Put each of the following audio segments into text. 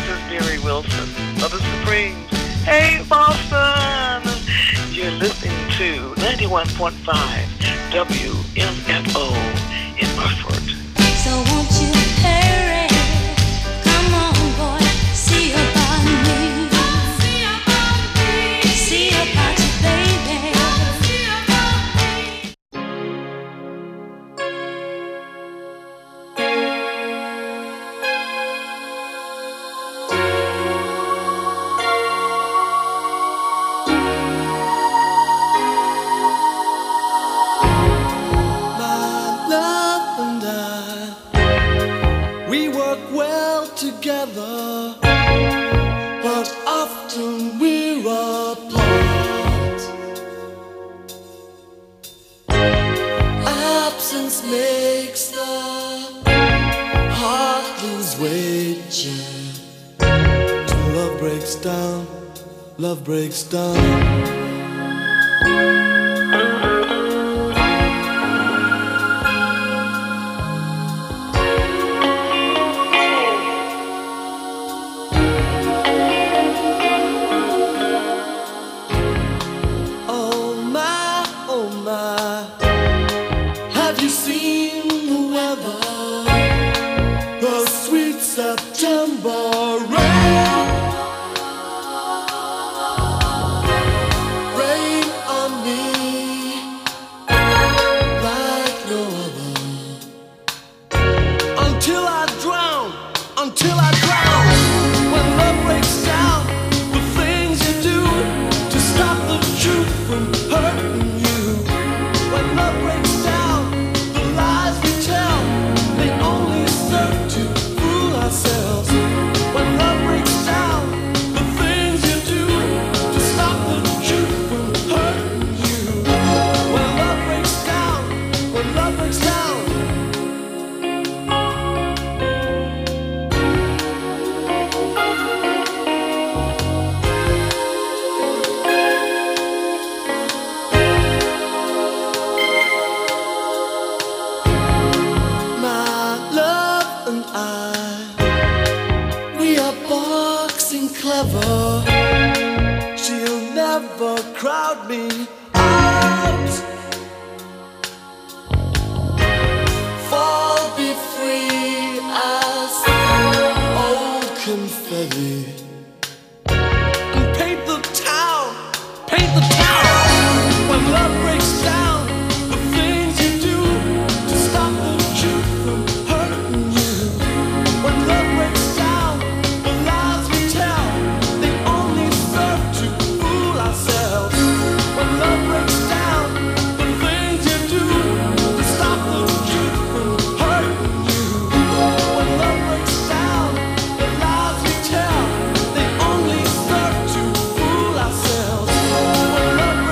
is Mary Wilson of the Supremes. Hey, Boston! You're listening to 91.5 WMFO in Hartford. So won't you hurry? Come on, boy, see about me. See about me. See about you, baby. See about me. Together, but often we're apart. Absence makes the heart lose weight, yeah. Till love breaks down, love breaks down. Love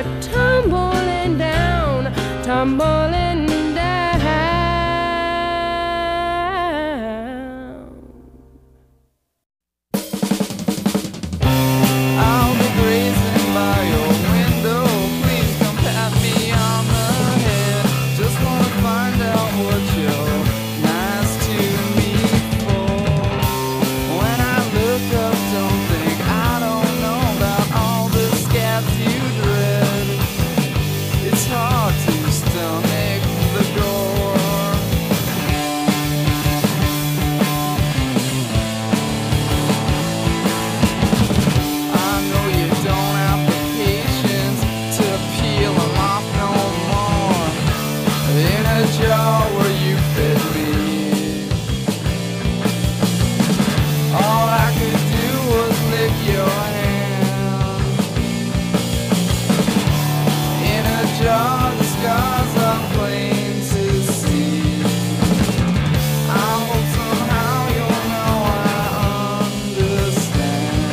are tumbling down, tumbling down. I'll be grazing by your window. Please come pat me on the head. Just wanna find out what you're nice to me for. When I look up, don't think I don't know about all the scabs you dread. It's hard to stomach the gore. I know you don't have the patience to peel them off no more. In a jar where you fed me, all I could do was lick your hand. In a jar, the scars are plain to see. I hope somehow you'll know I understand.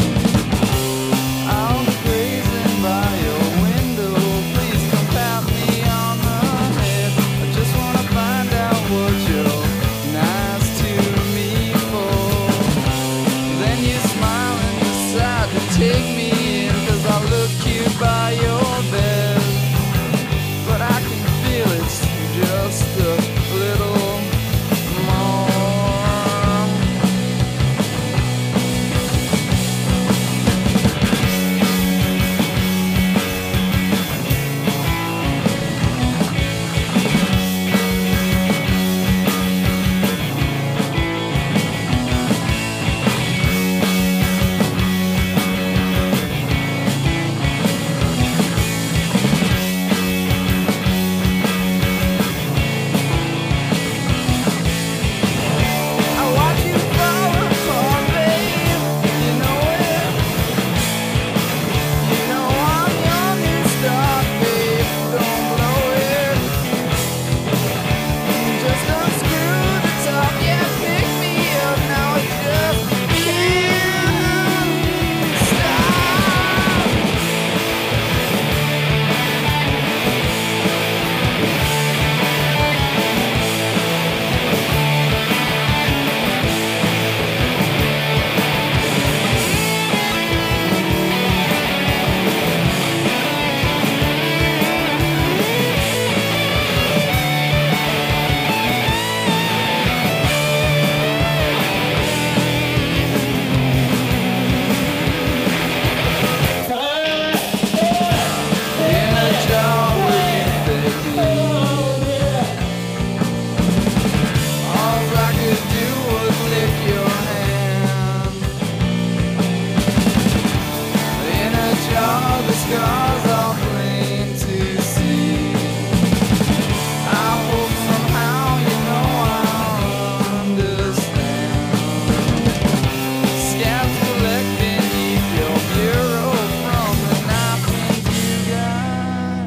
I'll be grazing by your window. Please come pat me on the head. I just wanna find out what you're nice to me for. Then you smile and decide to take me in, 'cause I look cute by your bed. But I can feel it's just a little more. I watch you fall apart, babe. You know it. You know I'm young and stuck, babe. Don't blow it. Just unscrew the top, yeah, pick me up. Now it just can't stop. In a jar where you fed me, all I could do was lick your hand. In a jar, the scars are plain to see. I hope somehow you know I'll understand. Scabs collecting neath your bureau from the napkins you got.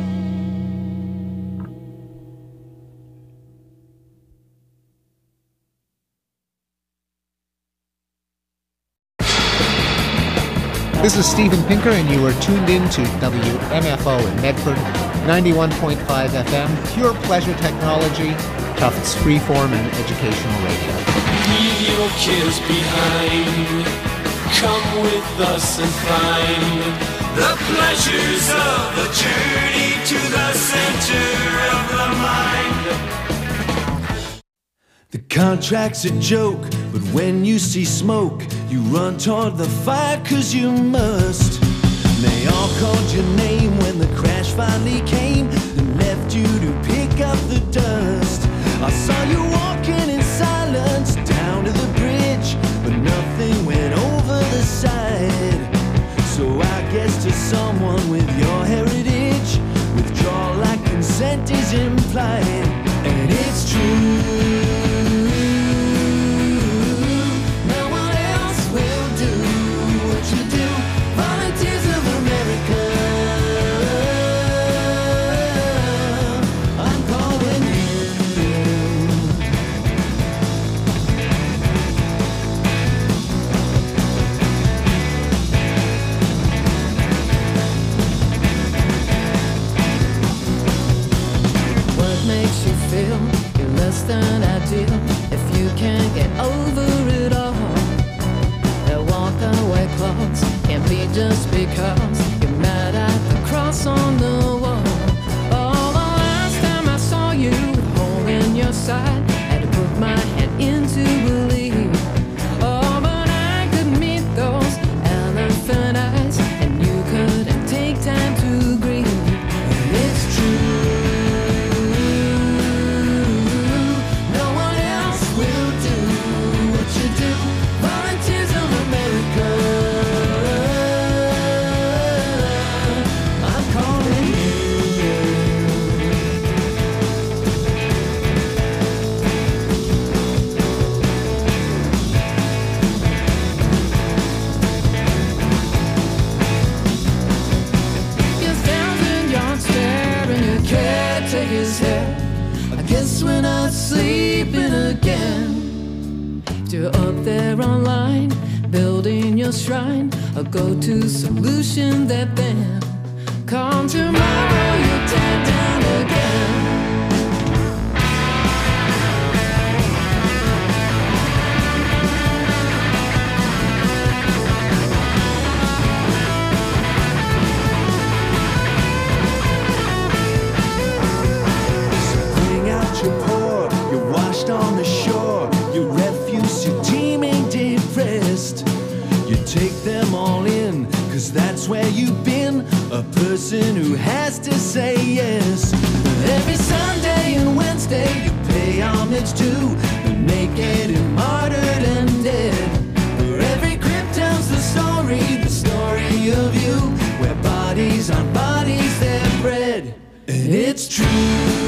This is Steven Pinker, and you are tuned in to WMFO in Medford, 91.5 FM, pure pleasure technology, Tufts freeform and educational radio. Leave your cares behind. Come with us and find the pleasures of the journey to the center of the mind. The contract's a joke, but when you see smoke, you run toward the fire 'cause you must. They all called your name when the crash finally came and left you to pick up the dust. I saw you walking in silence down to the bridge, but nothing went over the side. So I guess to someone with your heritage, withdrawal like consent is implied. And it's true, no one else will do what you do. Volunteers of America, I'm calling you. an ideal. If you can't get over it all, the walk away clause can't be just because you're mad at the cross on the wall. Oh, the last time I saw you with a hole in your side, had to put my hand in to believe. Oh, but I could meet those elephant eyes, and you couldn't take time to grieve. It's true, no one else will do what you do. Volunteers of America, I'm calling you. Your 1,000-yard stare and your caretaker's hair. I guess we're not sleeping again. If you're up there online, building your shrine, a go-to solution that then come tomorrow you'll tear down again. Bring out your poor, you're washed on the shore, your refuse, your teeming depressed. You take them all in, cause that's where you've been, a person who has to say yes. Every Sunday and Wednesday you pay homage to the naked and martyred and dead. For every crypt tells the story of you, where bodies on bodies they're bred. And it's true,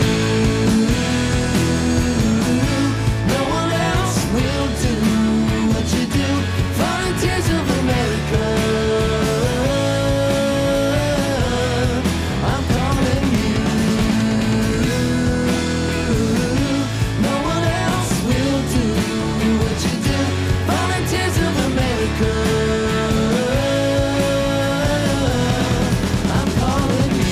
no one else will do what you do. Volunteers of America, I'm calling you. No one else will do what you do. Volunteers of America, I'm calling you.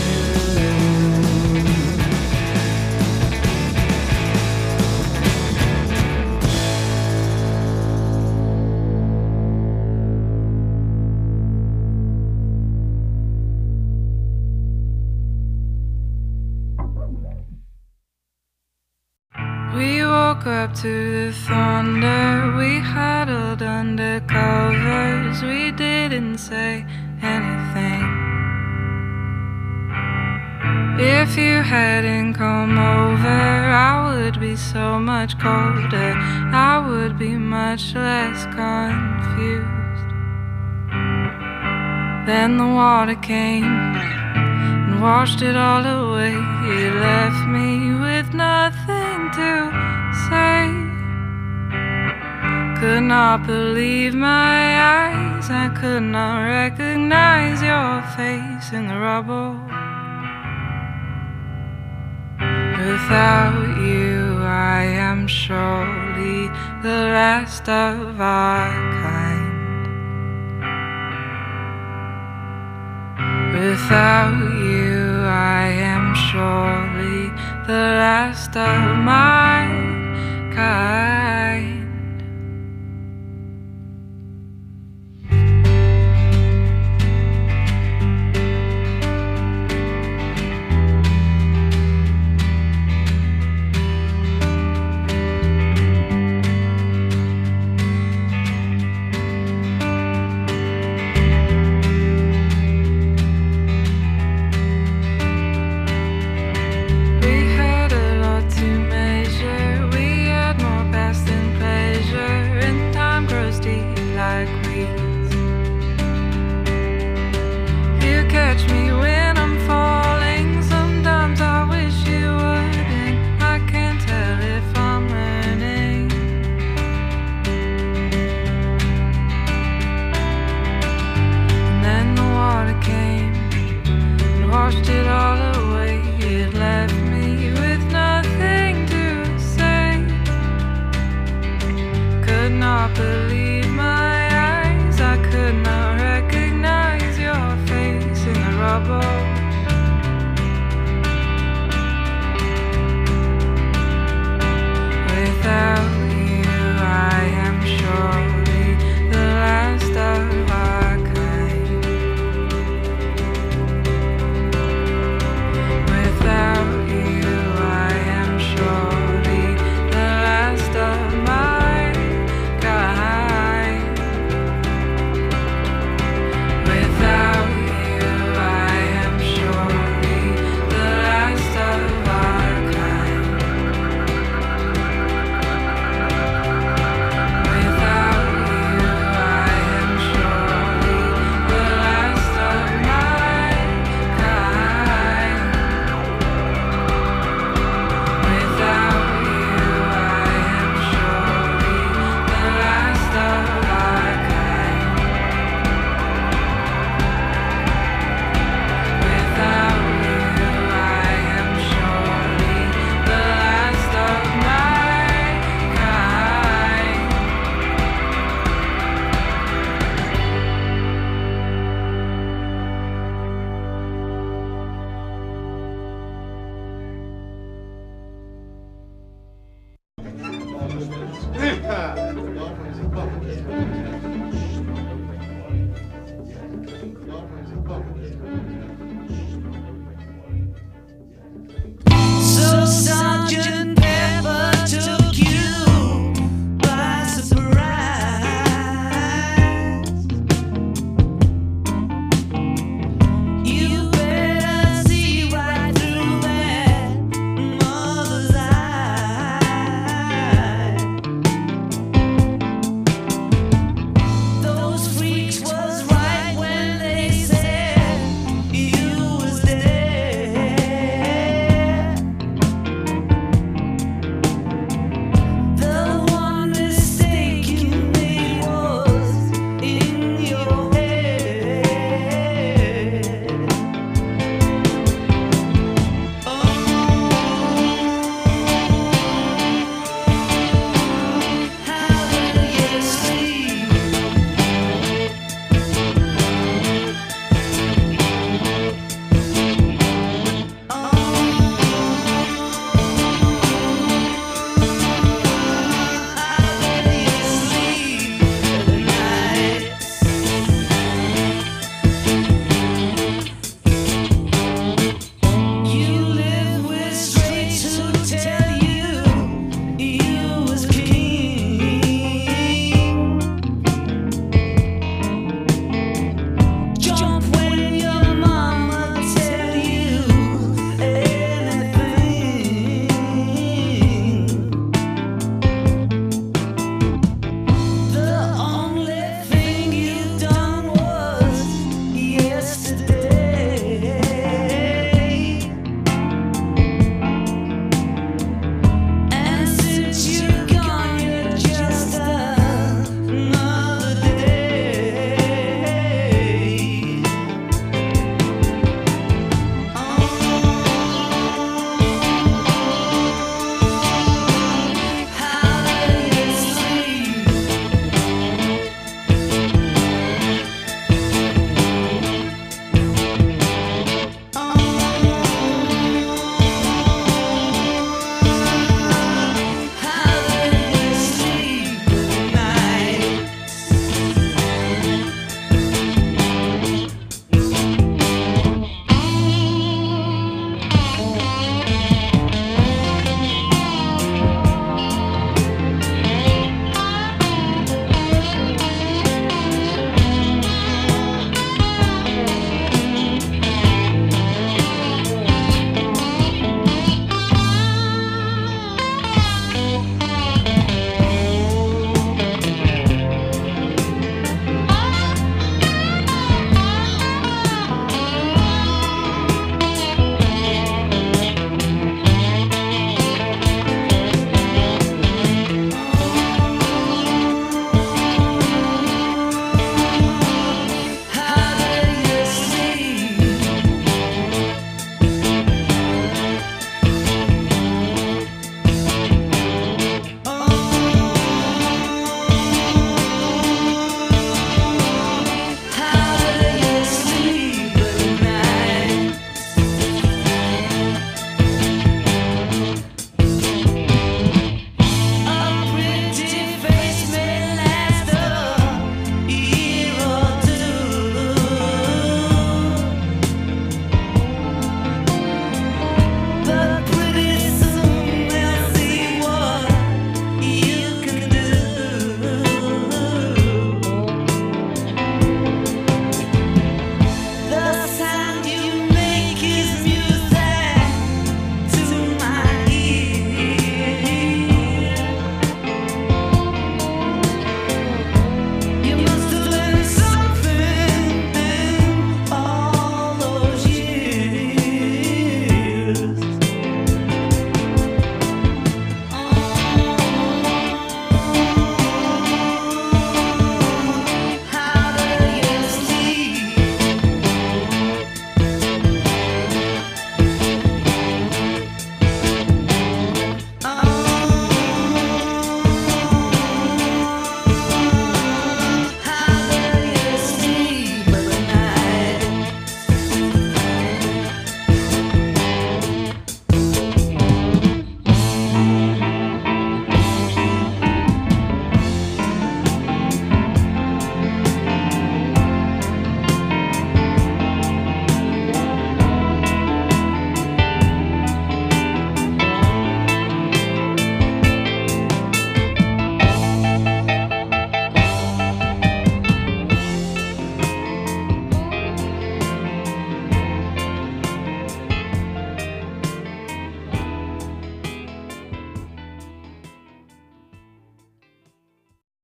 We woke up to the thunder, we huddled under covers, we didn't say anything. If you hadn't come over, I would be so much colder, I would be much less confused. Then the water came and washed it all away. It left me with nothing to say. Could not believe my eyes, I could not recognize your face in the rubble. Without you, I am surely the last of our kind. Without you, I am surely the last of my kind. We had a lot to measure, we had more So Sergeant Pepper took you by surprise. You better see right through that mother's eye.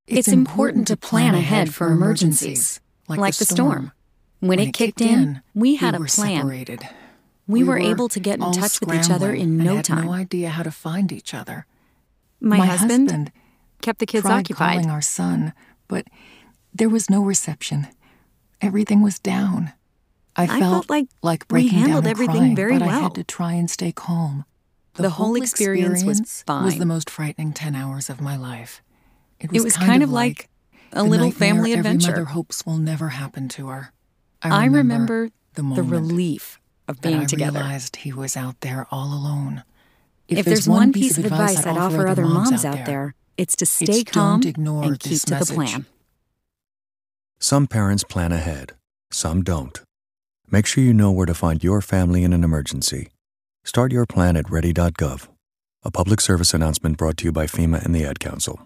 It's important to plan ahead for emergencies, like the storm. When it kicked in, we had a plan. Separated. We were able to get in all touch with each other in scrambling no and had time. no idea how to find each other. My husband kept the kids tried occupied. calling our son, but there was no reception. Everything was down. I felt like we breaking handled down and everything crying, very but I well. had to try and stay calm. The whole experience was fine. Was the most frightening 10 hours of my life. It was kind of like a little nightmare family every adventure. mother hopes will never happen to her. I remember the the moment relief of being that I together. realized he was out there all alone. If there's one piece of advice I'd offer other moms out there, it's to stay calm don't ignore and this keep to the message. plan. Some parents plan ahead, some don't. Make sure you know where to find your family in an emergency. Start your plan at ready.gov. A public service announcement brought to you by FEMA and the Ad Council.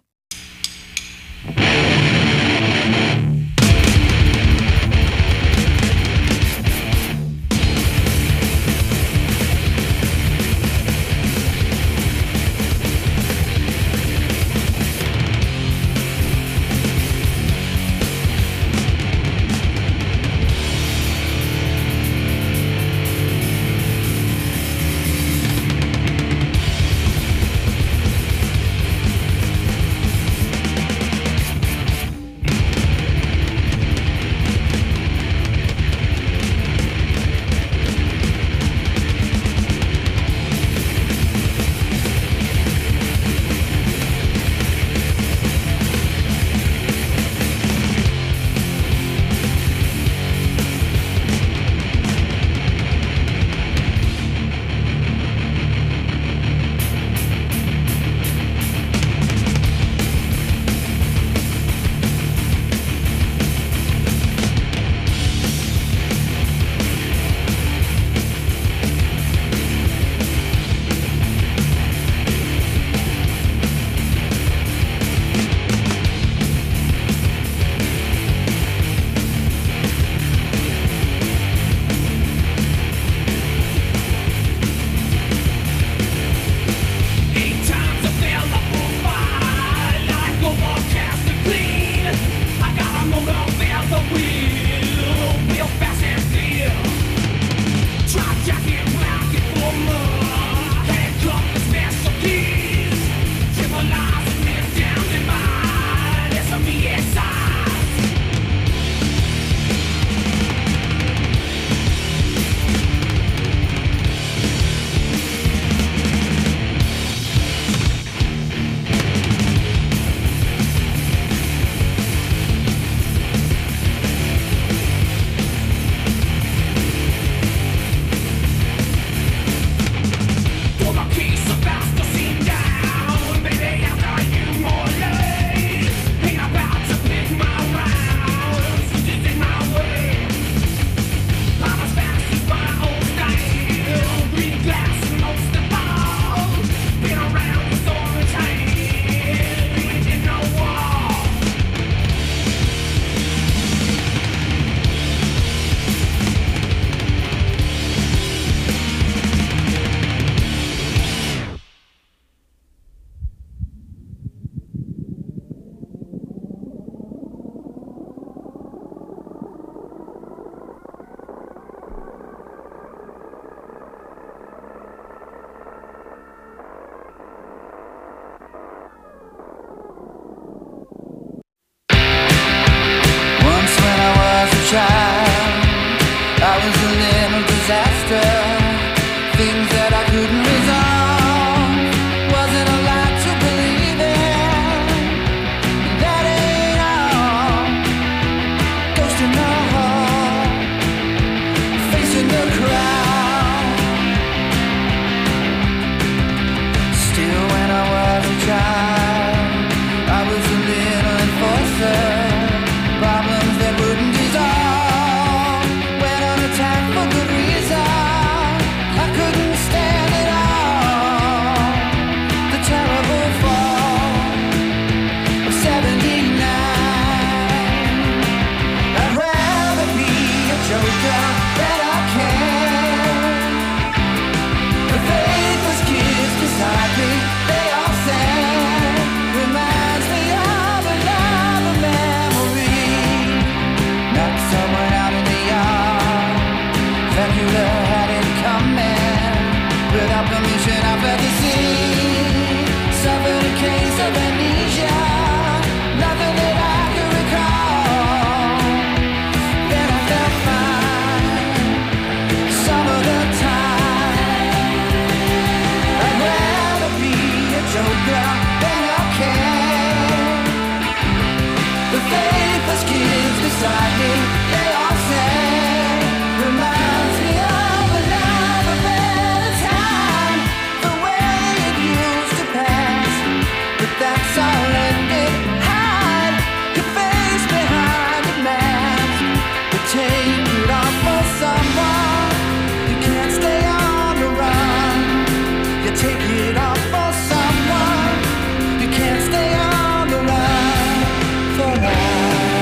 case of amnesia, nothing that I can recall. Then I felt fine some of the time. I'd rather be a joker than your king. The faithless kids beside me, they all say, reminds me of another better time, the way it used to pass. But that's all ended. Hide your face behind a mask, but take it off for someone. You can't stay on the run. You take it off for someone. You can't stay on the run for life.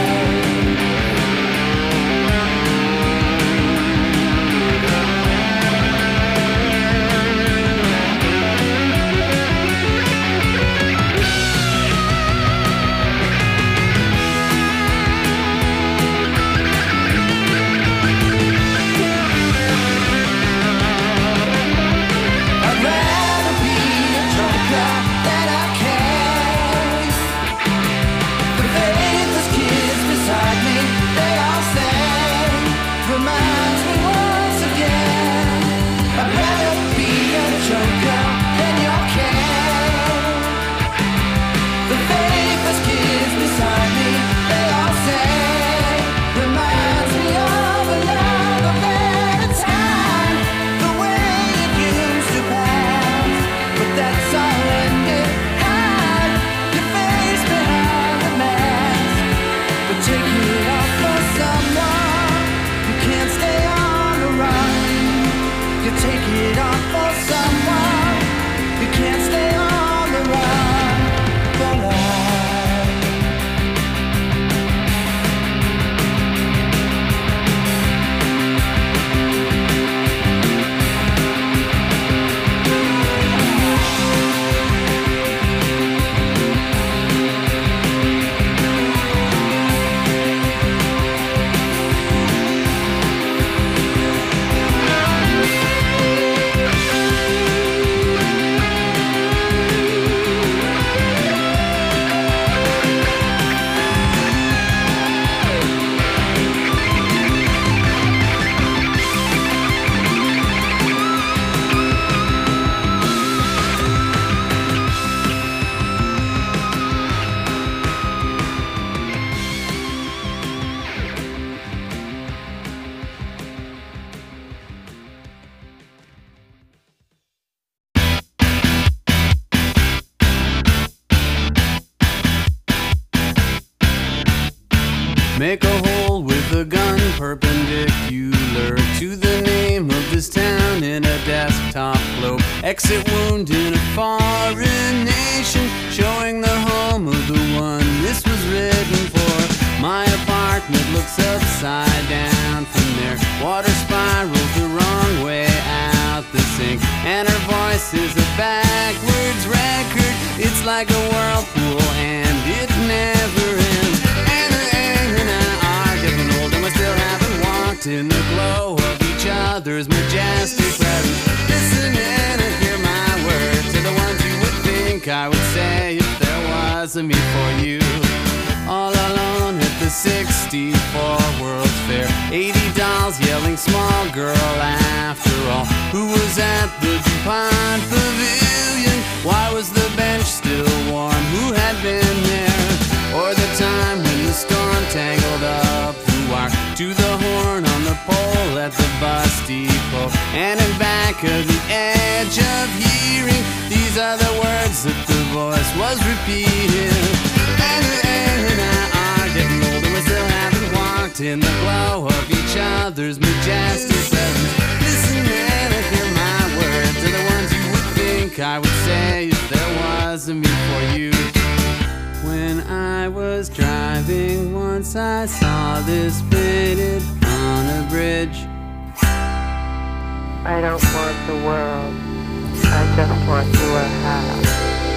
I'd rather be a joker than a case. The faithless kids beside me, they all say, reminds me once again. I'd rather be a joker than your king. The faithless kids beside me, they all say, reminds me of another better time, the way it used to pass. But that's all ended. Hide your face behind the mask, but take it off for someone. You can't stay on the run. You take it off for someone. You can't stay on the run for life. Make a hole with a gun perpendicular to the name of this town in a desktop globe. Exit wound in a foreign nation, showing the home of the one this was written for. My apartment looks upside down from there. Water spirals the wrong way out the sink, and her voice is a backwards record. It's like a whirlpool and it never ends. And I are getting old and we still haven't walked in the glow of each other's majestic presence. Listen in and hear my words to the ones you would think I would say if there was a me for you. All alone at the 64 World's Fair, 80 dolls yelling small girl after all. Who was at the DuPont Pavilion? Why was the bench still warm? Who had been there? Or the time when the storm tangled up the wire to the horn on the pole at the bus depot. And in back of the edge of hearing, these are the words that the voice was repeating. And I are getting old and we still haven't walked in the glow of each other's majestic presence. Listen and hear my words are the ones you would think I would say if there was a me for you. When I was driving once I saw this painted on a bridge. I don't want the world, I just want your house.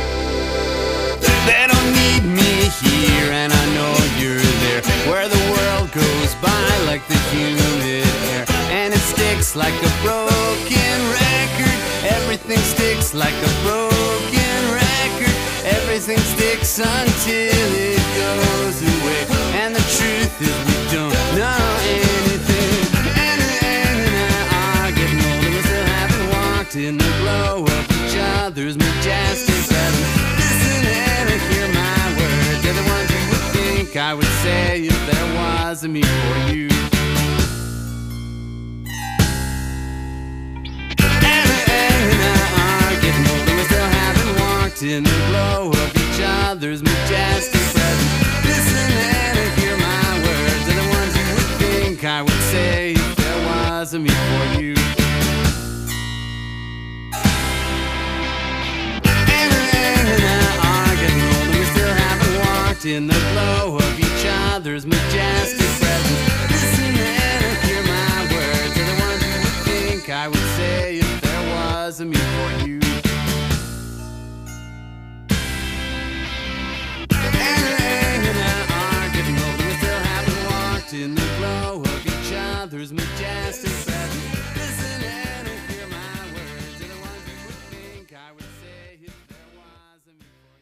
They don't need me here and I know you're there, where the world goes by like the humid air, and it sticks like a broken record. Everything sticks like a broken record. everything sticks until it goes away. And the truth is we don't know anything. And I are getting older, we still haven't walked in the glow of each other's majestic presence. Listen and hear my words, they're the ones you would think I would say if there was a me for you. In the glow of each other's majestic presence. Listen and hear my words, they're the ones you would think I would say if there was a me for you. And I are getting older, we still haven't walked in the glow of each other's majestic presence. Listen and hear my words, they're the ones you would think I would say if there was a me for you. In the glow of each other's majestic presence. Listen and hear my words, they're the ones you would think I would say if there was a me for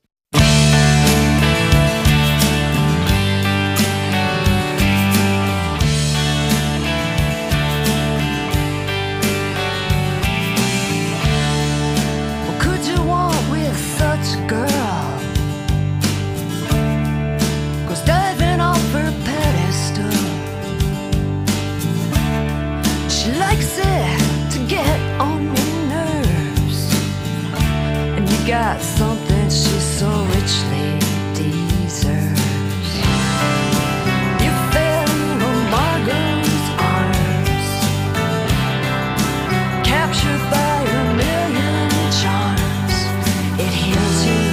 you. Well, could you want with such a girl? Diving off her pedestal, she likes it to get on your nerves, and you got something she so richly deserves. You fell into Margot's arms, captured by a million charms. It heals you.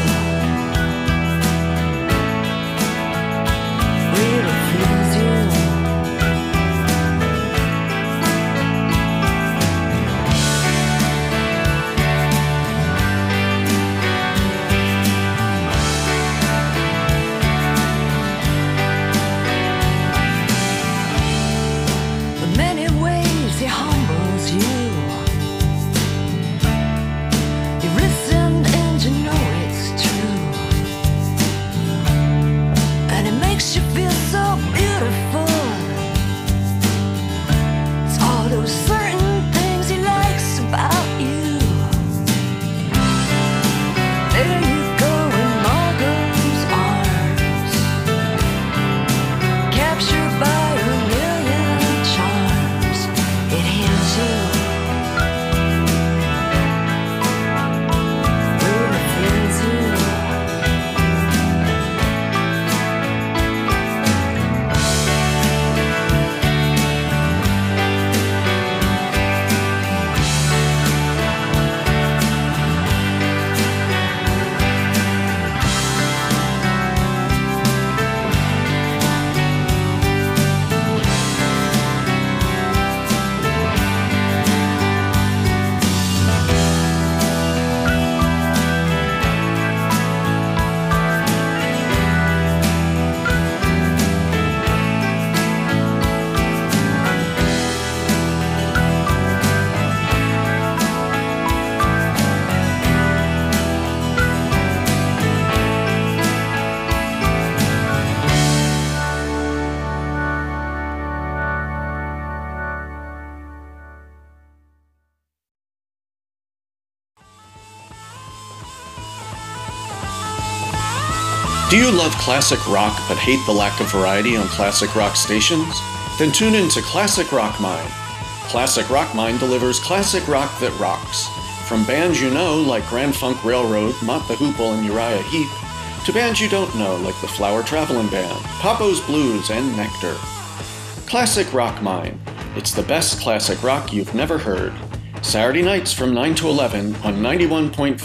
Do you love classic rock but hate the lack of variety on classic rock stations? Then tune in to Classic Rock Mine. Classic Rock Mine delivers classic rock that rocks. From bands you know like Grand Funk Railroad, Mott the Hoople, and Uriah Heep, to bands you don't know like the Flower Travelin' Band, Papo's Blues, and Nectar. Classic Rock Mine. It's the best classic rock you've never heard. Saturday nights from 9 to 11 on 91.5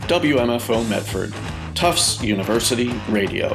WMFO Medford. Tufts University Radio.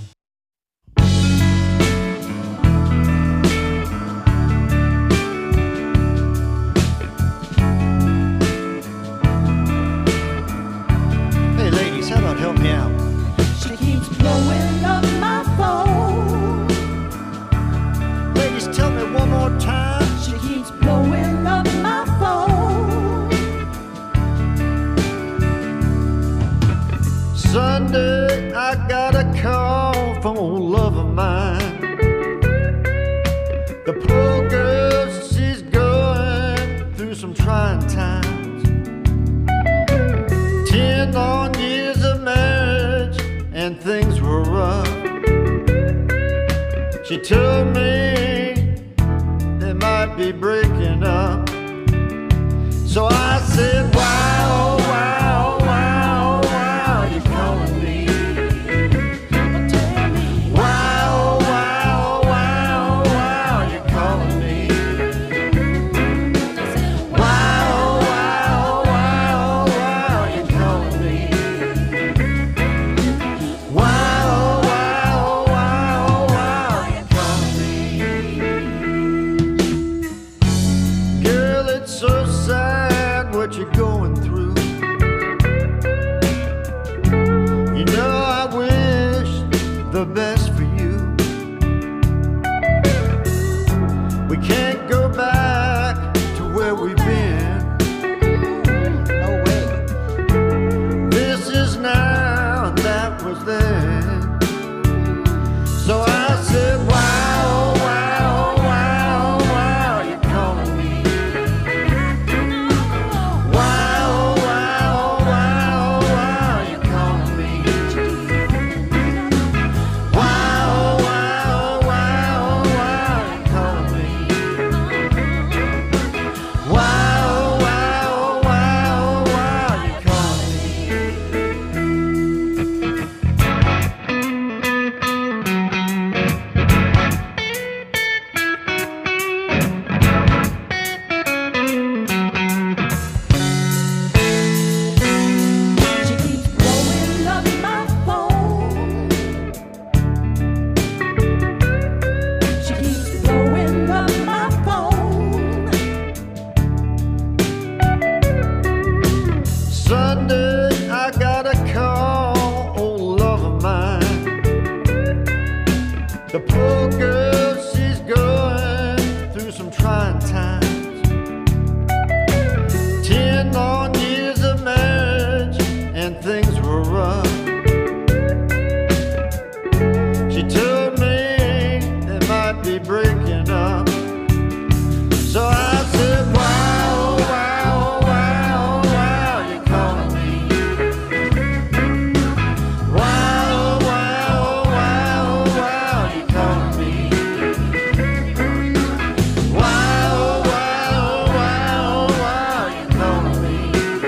Hey ladies, how about help me out? She keeps blowing up my phone. Ladies, tell me one more time. She keeps blowing up my phone. Sunday, I got a call from a old love of mine. The poor girl, she's going through some trying times. 10 long years of marriage and things were rough. She told me they might be breaking up. So I said, wow, wow, wow, wow, you calling me? Wow, wow, wow, wow, you calling me? Wow, wow, wow, wow, you calling me? Wow, wow, wow, wow, you calling me? Girl, it's so sad what you're going through. You know I wish the best for you. We can't go back to where we've been. No way. This is now and that was then. So I said, wow, wow, wow, wow, you calling me? Wow, wow, wow, wow, you calling me? Wow, wow, wow, wow, you calling me? Wow, wow, wow, wow, you calling She keeps blowing up my phone. She keeps blowing up my phone. Sunday, I got a call, old love of mine. The poor girl, she's going through some trying times. 10 long years of marriage and things were rough. She told me they might be breaking up. So I said, wow, wow, wow, wow, you calling me? Wow, wow, wow, wow, you calling me? Wow, wow, wow, wow, you calling me?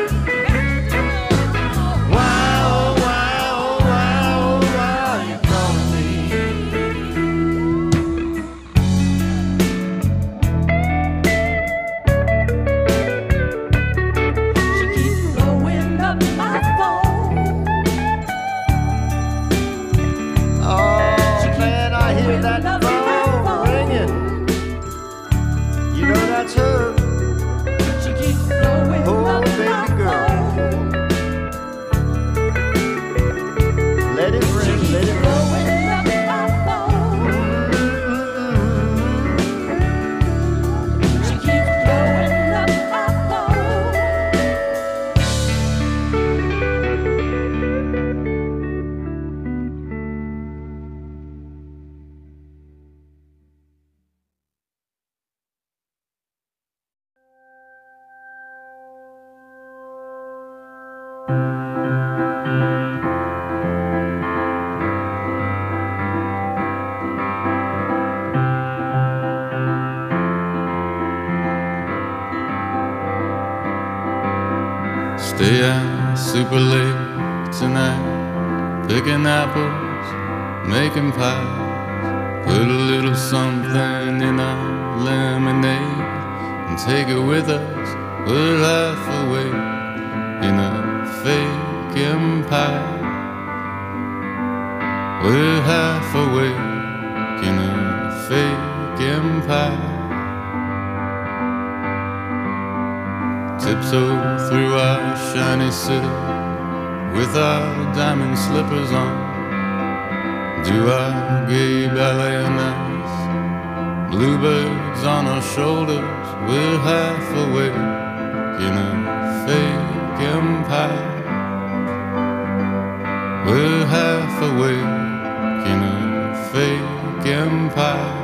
Wow, wow, wow, wow, you calling me? She keeps blowing up my phone. Oh man, I hear that phone ringing. You know that's her. She keeps blowing Oh, up baby my girl. phone. Let it ring, let it ring. Blowing up my phone. She keeps blowing up my phone. Stay out super late tonight, picking apples, making pies. Put a little something in our lemonade and take it with us. We're half awake in a fake empire. We're half awake in a fake empire. Tiptoe through our shiny city with our diamond slippers on. Do our gay ballet nights, bluebirds on our shoulders. We're half awake in a fake empire. We're half awake in a fake empire.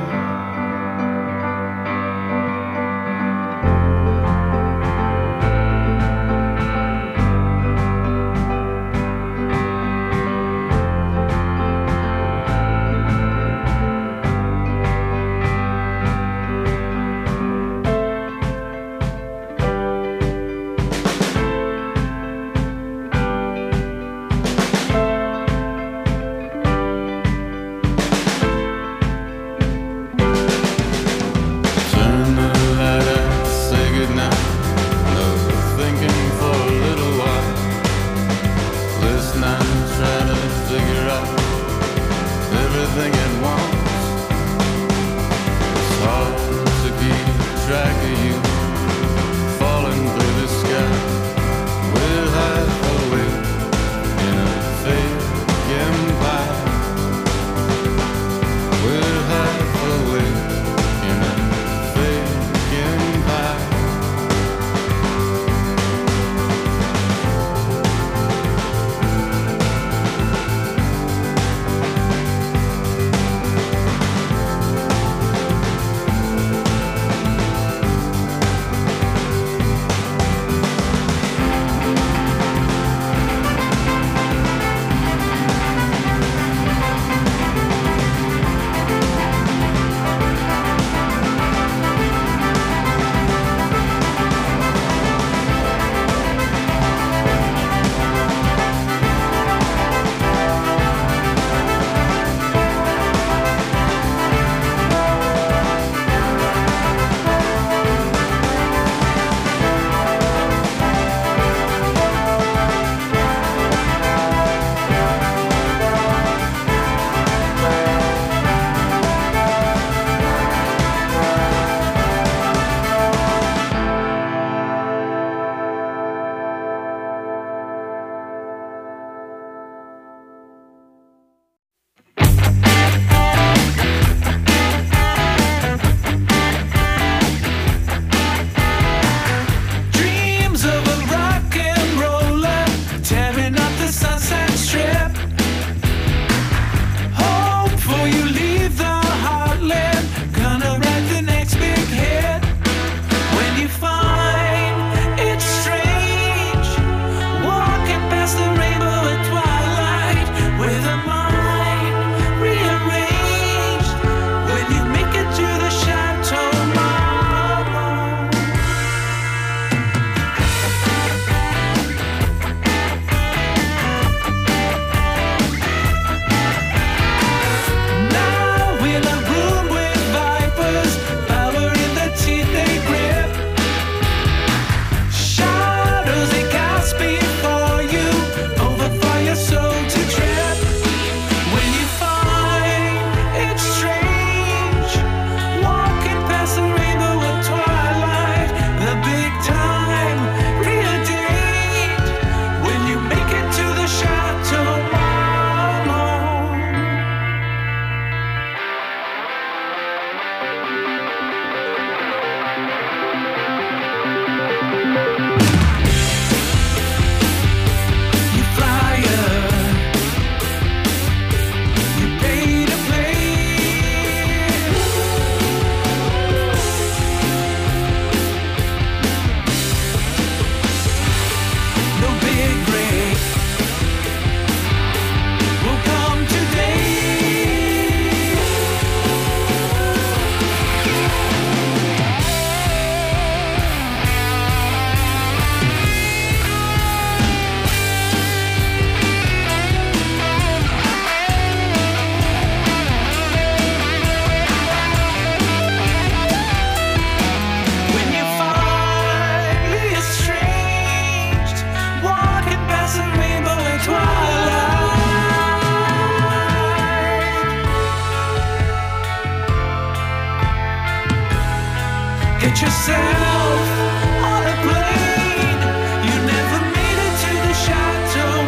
Get yourself on a plane. You never made it to the Chateau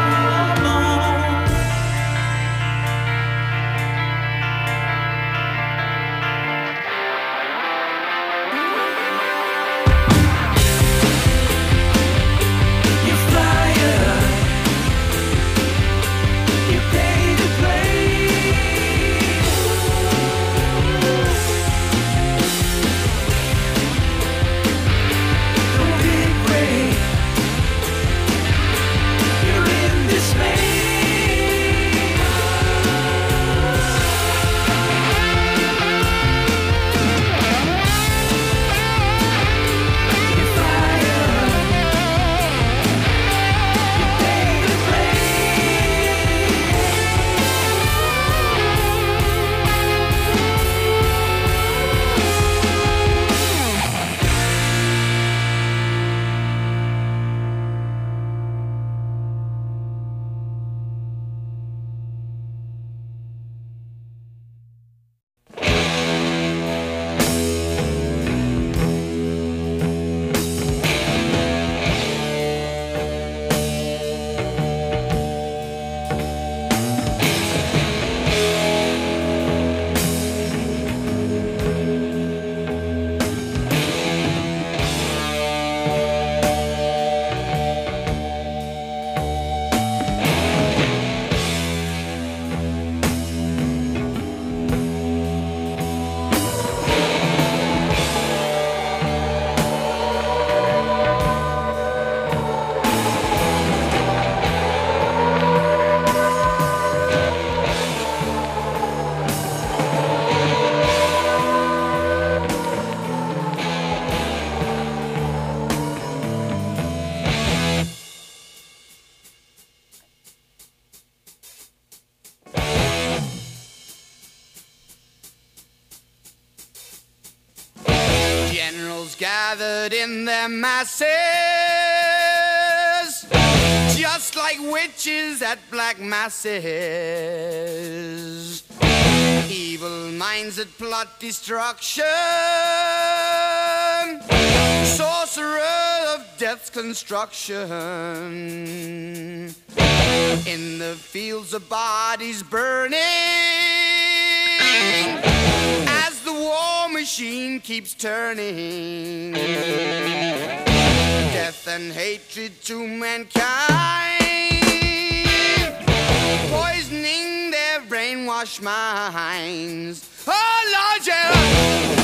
Marmont. You flyer, devils gathered in their masses, just like witches at black masses. Evil minds that plot destruction, sorcerer of death's construction. In the fields of bodies burning, as the war machine keeps turning. Death and hatred to mankind, poisoning their brainwashed minds. Oh Lord, yeah.